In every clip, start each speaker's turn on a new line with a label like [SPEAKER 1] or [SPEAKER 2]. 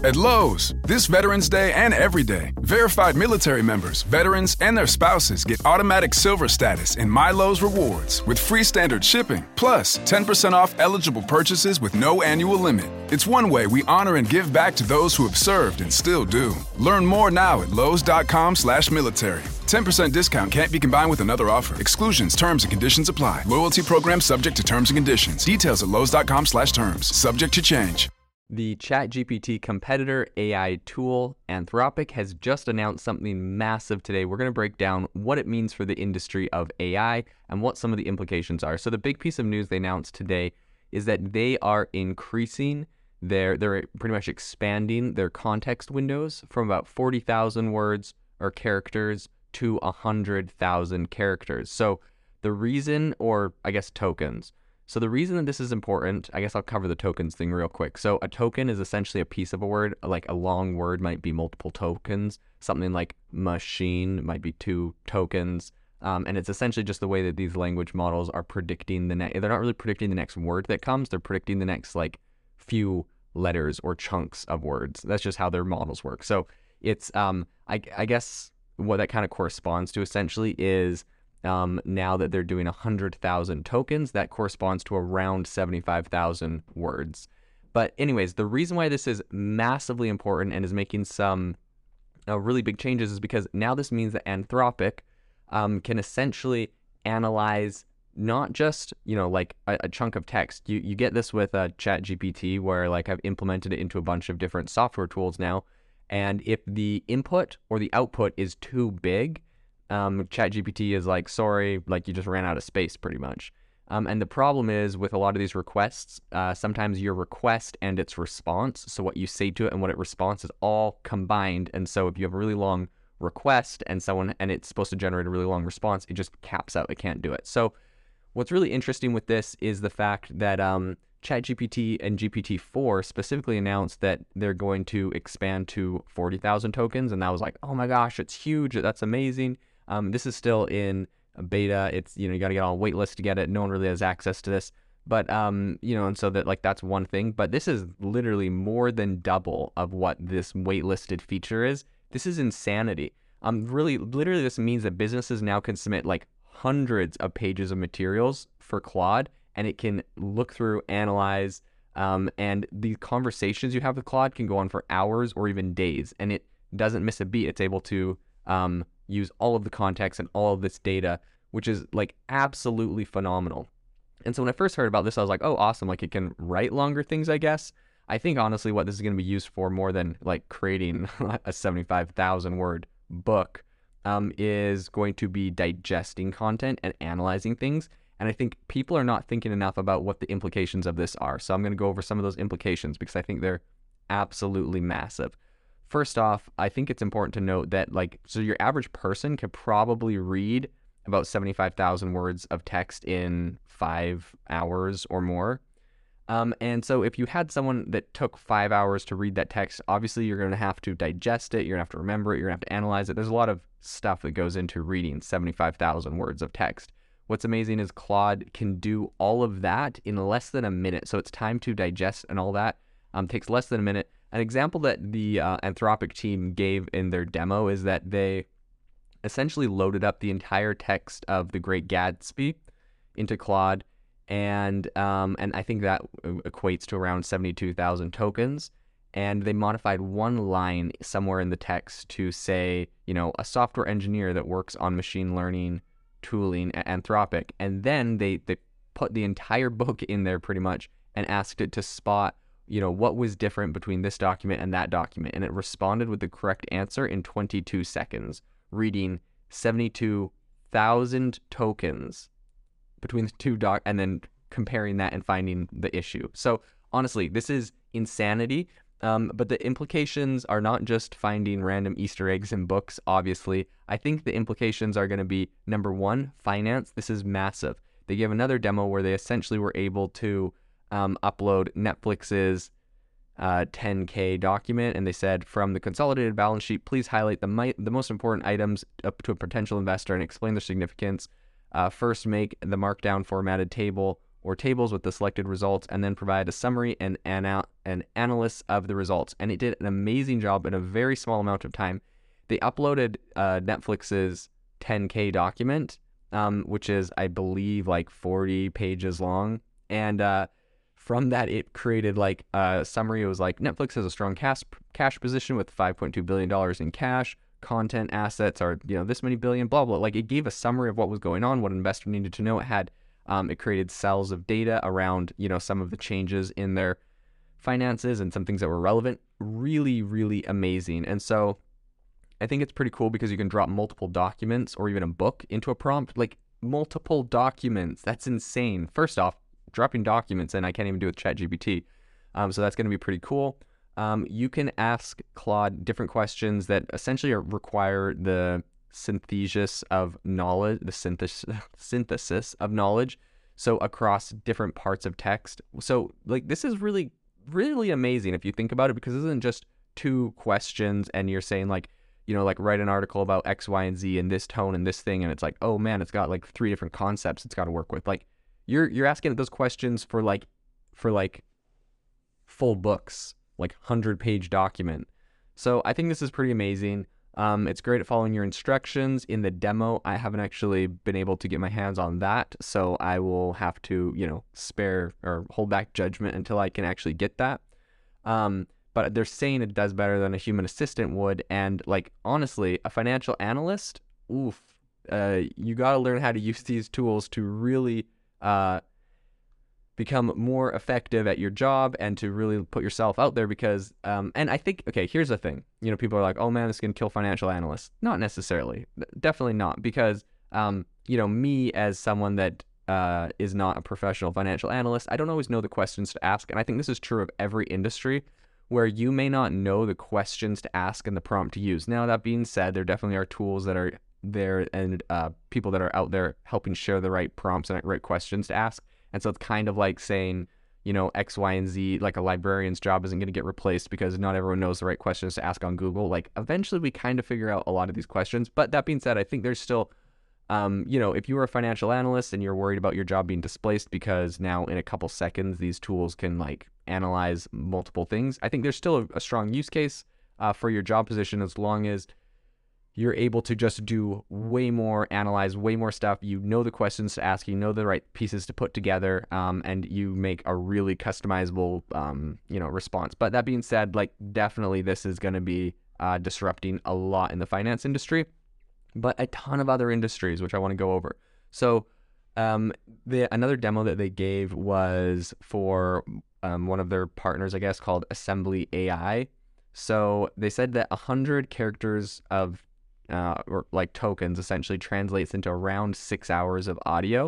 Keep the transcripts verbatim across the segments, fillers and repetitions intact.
[SPEAKER 1] At Lowe's, this Veterans Day and every day, verified military members, veterans, and their spouses get automatic silver status in My Lowe's Rewards with free standard shipping, plus ten percent off eligible purchases with no annual limit. It's one way we honor and give back to those who have served and still do. Learn more now at lowes.com slash military. ten percent discount can't be combined with another offer. Exclusions, terms, and conditions apply. Loyalty program subject to terms and conditions. Details at lowes.com slash terms. Subject to change.
[SPEAKER 2] The ChatGPT competitor A I tool, Anthropic, has just announced something massive today. We're going to break down what it means for the industry of A I and what some of the implications are. So the big piece of news they announced today is that they are increasing their, they're pretty much expanding their context windows from about forty thousand words or characters to one hundred thousand characters. So the reason, or I guess tokens, So the reason that this is important, I guess I'll cover the tokens thing real quick. So a token is essentially a piece of a word, like a long word might be multiple tokens. Something like machine might be two tokens. Um, and it's essentially just the way that these language models are predicting the next, they're not really predicting the next word that comes, they're predicting the next like few letters or chunks of words. That's just how their models work. So it's, um, I, I guess what that kind of corresponds to essentially is Um, now that they're doing one hundred thousand tokens, that corresponds to around seventy-five thousand words. But anyways, the reason why this is massively important and is making some uh, really big changes is because now this means that Anthropic um, can essentially analyze not just, you know, like a, a chunk of text. You, you get this with uh, ChatGPT, where like I've implemented it into a bunch of different software tools now. And if the input or the output is too big, Um, ChatGPT is like, sorry, like you just ran out of space pretty much. Um, and the problem is with a lot of these requests, uh, sometimes your request and its response, so what you say to it and what it responds is all combined. And so if you have a really long request and someone and it's supposed to generate a really long response, it just caps out, it can't do it. So what's really interesting with this is the fact that um, ChatGPT and G P T four specifically announced that they're going to expand to forty thousand tokens. And that was like, oh my gosh, it's huge. That's amazing. Um, this is still in a beta. It's, you know, you got to get on a wait list to get it. No one really has access to this. But, um, you know, and so that like that's one thing. But this is literally more than double of what this waitlisted feature is. This is insanity. Um, really, literally, this means that businesses now can submit like hundreds of pages of materials for Claude, and it can look through, analyze, um, and the conversations you have with Claude can go on for hours or even days, and it doesn't miss a beat. It's able to um, use all of the context and all of this data, which is like absolutely phenomenal. And so when I first heard about this, I was like, oh, awesome. Like it can write longer things, I guess. I think honestly what this is going to be used for more than like creating a seventy-five thousand word book um, is going to be digesting content and analyzing things. And I think people are not thinking enough about what the implications of this are. So I'm going to go over some of those implications because I think they're absolutely massive. First off, I think it's important to note that like, so your average person could probably read about seventy-five thousand words of text in five hours or more. Um, and so if you had someone that took five hours to read that text, obviously you're going to have to digest it. You're going to have to remember it. You're going to have to analyze it. There's a lot of stuff that goes into reading seventy-five thousand words of text. What's amazing is Claude can do all of that in less than a minute. So its time to digest and all that um, takes less than a minute. An example that the uh, Anthropic team gave in their demo is that they essentially loaded up the entire text of The Great Gatsby into Claude, and um, and I think that equates to around seventy-two thousand tokens. And they modified one line somewhere in the text to say, you know, a software engineer that works on machine learning tooling at Anthropic, and then they they put the entire book in there pretty much and asked it to spot, you know, what was different between this document and that document. And it responded with the correct answer in twenty-two seconds, reading seventy-two thousand tokens between the two doc and then comparing that and finding the issue. So honestly, this is insanity. Um, but the implications are not just finding random Easter eggs in books, obviously. I think the implications are going to be, number one, finance. This is massive. They gave another demo where they essentially were able to Um, upload Netflix's uh, ten K document, and they said, from the consolidated balance sheet, please highlight the mi- the most important items up to a potential investor and explain their significance. Uh, first, make the markdown formatted table or tables with the selected results, and then provide a summary and ana- an analysis of the results. And it did an amazing job in a very small amount of time. They uploaded uh, Netflix's ten K document, um, which is, I believe, like forty pages long. And uh, from that, it created like a summary. It was like, Netflix has a strong cash cash position with five point two billion dollars in cash. Content assets are, you know, this many billion, blah, blah. Like, it gave a summary of what was going on, what an investor needed to know. It had, um, it created cells of data around, you know, some of the changes in their finances and some things that were relevant. Really, really amazing. And so I think it's pretty cool because you can drop multiple documents or even a book into a prompt, like multiple documents. That's insane. First off, dropping documents in, I can't even do with ChatGPT. Um, so that's going to be pretty cool. Um, you can ask Claude different questions that essentially are, require the synthesis of knowledge, the synthesis synthesis of knowledge. So across different parts of text. So like, this is really, really amazing if you think about it, because this isn't just two questions and you're saying like, you know, like write an article about X, Y, and Z in this tone and this thing. And it's like, oh man, it's got like three different concepts it's got to work with. Like you're, you're asking those questions for like, for like full books, like hundred page document. So I think this is pretty amazing. Um, it's great at following your instructions. In the demo, I haven't actually been able to get my hands on that. So I will have to, you know, spare or hold back judgment until I can actually get that. Um, but they're saying it does better than a human assistant would. And like, honestly, a financial analyst, oof, uh, you got to learn how to use these tools to really, uh, become more effective at your job and to really put yourself out there because, um, and I think, okay, here's the thing, you know, people are like, oh man, this is going to kill financial analysts. Not necessarily, definitely not, because, um, you know, me as someone that uh, is not a professional financial analyst, I don't always know the questions to ask. And I think this is true of every industry where you may not know the questions to ask and the prompt to use. Now, that being said, there definitely are tools that are there and uh, people that are out there helping share the right prompts and right questions to ask. And so it's kind of like saying, you know, X, Y, and Z, like a librarian's job isn't going to get replaced because not everyone knows the right questions to ask on Google. Like eventually we kind of figure out a lot of these questions. But that being said, I think there's still, um, you know, if you were a financial analyst and you're worried about your job being displaced because now in a couple seconds, these tools can like analyze multiple things, I think there's still a, a strong use case uh, for your job position as long as you're able to just do way more, analyze way more stuff. You know the questions to ask, you know the right pieces to put together, um, and you make a really customizable, um, you know, response. But that being said, like definitely this is going to be uh, disrupting a lot in the finance industry, but a ton of other industries, which I want to go over. So um, the another demo that they gave was for um, one of their partners, I guess, called Assembly A I. So they said that one hundred characters of Uh, or like tokens essentially translates into around six hours of audio,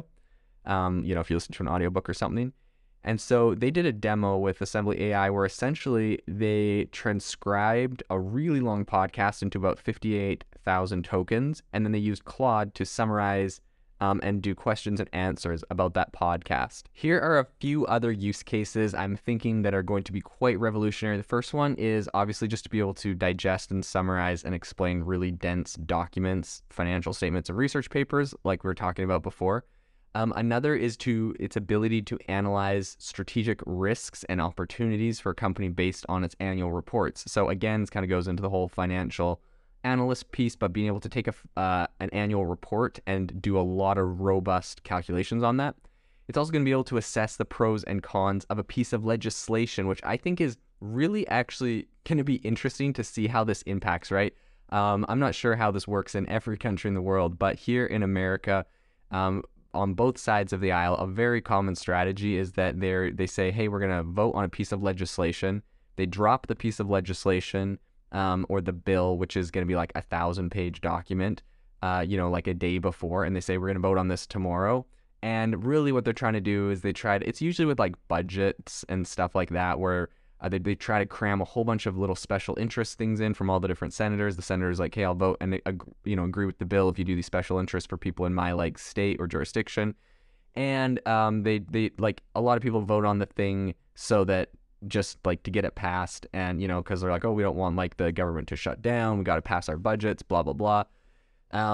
[SPEAKER 2] um, you know, if you listen to an audiobook or something. And so they did a demo with Assembly A I where essentially they transcribed a really long podcast into about fifty-eight thousand tokens. And then they used Claude to summarize um, and do questions and answers about that podcast. Here are a few other use cases I'm thinking that are going to be quite revolutionary. The first one is obviously just to be able to digest and summarize and explain really dense documents, financial statements, and research papers like we were talking about before. Um, another is to its ability to analyze strategic risks and opportunities for a company based on its annual reports. So again, this kind of goes into the whole financial analyst piece, but being able to take a, uh, an annual report and do a lot of robust calculations on that. It's also going to be able to assess the pros and cons of a piece of legislation, which I think is really actually going to be interesting to see how this impacts, right? Um, I'm not sure how this works in every country in the world, but here in America, um, on both sides of the aisle, a very common strategy is that they they say, hey, we're going to vote on a piece of legislation. They drop the piece of legislation um, or the bill, which is going to be like a thousand page document, uh, you know, like a day before. And they say, we're going to vote on this tomorrow. And really what they're trying to do is they try to, it's usually with like budgets and stuff like that, where uh, they, they try to cram a whole bunch of little special interest things in from all the different senators. The senator's like, hey, I'll vote and, uh, you know, agree with the bill if you do these special interests for people in my like state or jurisdiction. And um, they, they like a lot of people vote on the thing so that just like to get it passed. And, you know, because they're like, oh, we don't want like the government to shut down. We got to pass our budgets, blah, blah, blah. Um,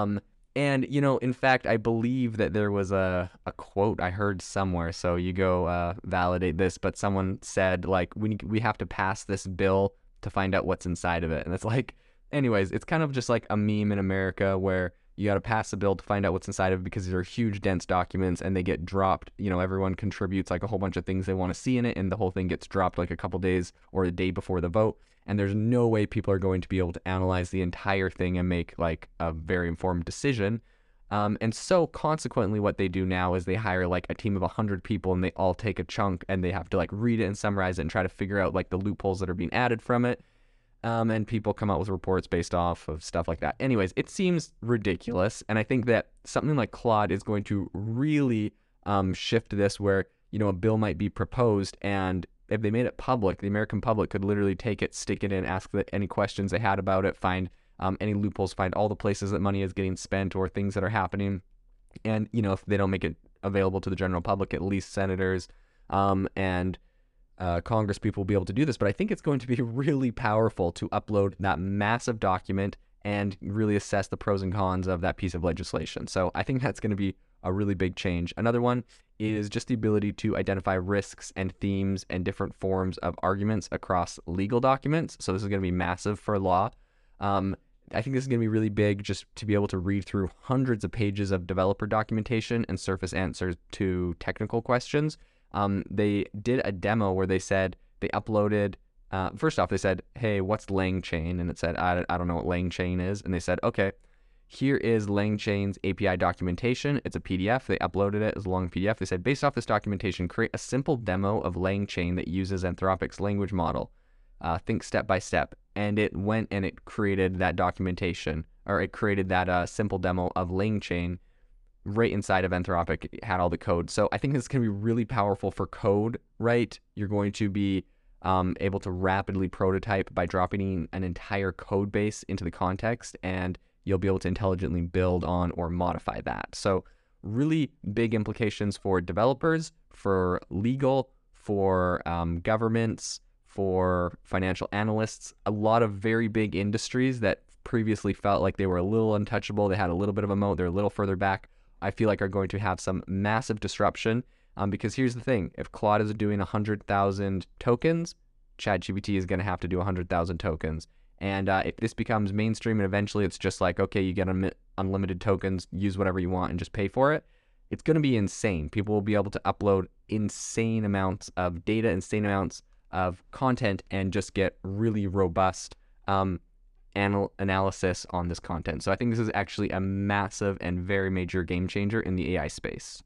[SPEAKER 2] And, you know, in fact, I believe that there was a, a quote I heard somewhere, so you go uh, validate this, but someone said, like, we, we have to pass this bill to find out what's inside of it. And it's like, anyways, it's kind of just like a meme in America where you got to pass a bill to find out what's inside of it because they're huge, dense documents and they get dropped. You know, everyone contributes like a whole bunch of things they want to see in it, and the whole thing gets dropped like a couple days or a day before the vote. And there's no way people are going to be able to analyze the entire thing and make like a very informed decision. Um, and so consequently, what they do now is they hire like a team of one hundred people and they all take a chunk and they have to like read it and summarize it and try to figure out like the loopholes that are being added from it. Um, and people come out with reports based off of stuff like that. Anyways, it seems ridiculous. And I think that something like Claude is going to really um, shift this where, you know, a bill might be proposed, and if they made it public, the American public could literally take it, stick it in, ask the, any questions they had about it, find um, any loopholes, find all the places that money is getting spent or things that are happening. And, you know, if they don't make it available to the general public, at least senators um, and uh, Congress people will be able to do this. But I think it's going to be really powerful to upload that massive document and really assess the pros and cons of that piece of legislation. So I think that's going to be a really big change. Another one is just the ability to identify risks and themes and different forms of arguments across legal documents. So this is going to be massive for law. Um, I think this is going to be really big just to be able to read through hundreds of pages of developer documentation and surface answers to technical questions. Um, they did a demo where they said they uploaded, uh, first off, they said, hey, what's LangChain? And it said, I, I don't know what LangChain is. And they said, okay, here is LangChain's A P I documentation. It's a P D F. They uploaded it as a long P D F. They said, based off this documentation, create a simple demo of LangChain that uses Anthropic's language model. Uh, think step by step. And it went and it created that documentation, or it created that uh, simple demo of LangChain right inside of Anthropic. It had all the code. So I think this is going to be really powerful for code, right? You're going to be um, able to rapidly prototype by dropping an entire code base into the context, and you'll be able to intelligently build on or modify that. So really big implications for developers, for legal, for um, governments, for financial analysts, a lot of very big industries that previously felt like they were a little untouchable. They had a little bit of a moat. They're a little further back. I feel like are going to have some massive disruption um, because here's the thing. If Claude is doing one hundred thousand tokens, ChatGPT is going to have to do one hundred thousand tokens. And uh, if this becomes mainstream and eventually it's just like, okay, you get un- unlimited tokens, use whatever you want and just pay for it, it's going to be insane. People will be able to upload insane amounts of data, insane amounts of content, and just get really robust um, anal- analysis on this content. So I think this is actually a massive and very major game changer in the A I space.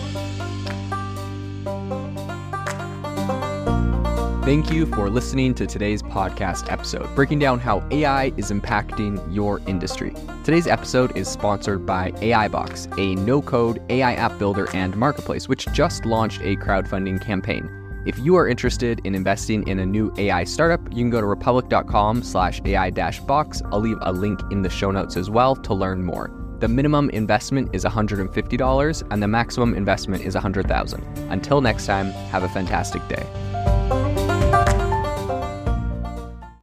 [SPEAKER 2] Thank you for listening to today's podcast episode, breaking down how A I is impacting your industry. Today's episode is sponsored by AIbox, a no-code A I app builder and marketplace, which just launched a crowdfunding campaign. If you are interested in investing in a new A I startup, you can go to republic.com slash AI dash box. I'll leave a link in the show notes as well to learn more. The minimum investment is one hundred fifty dollars and the maximum investment is one hundred thousand dollars. Until next time, have a fantastic day.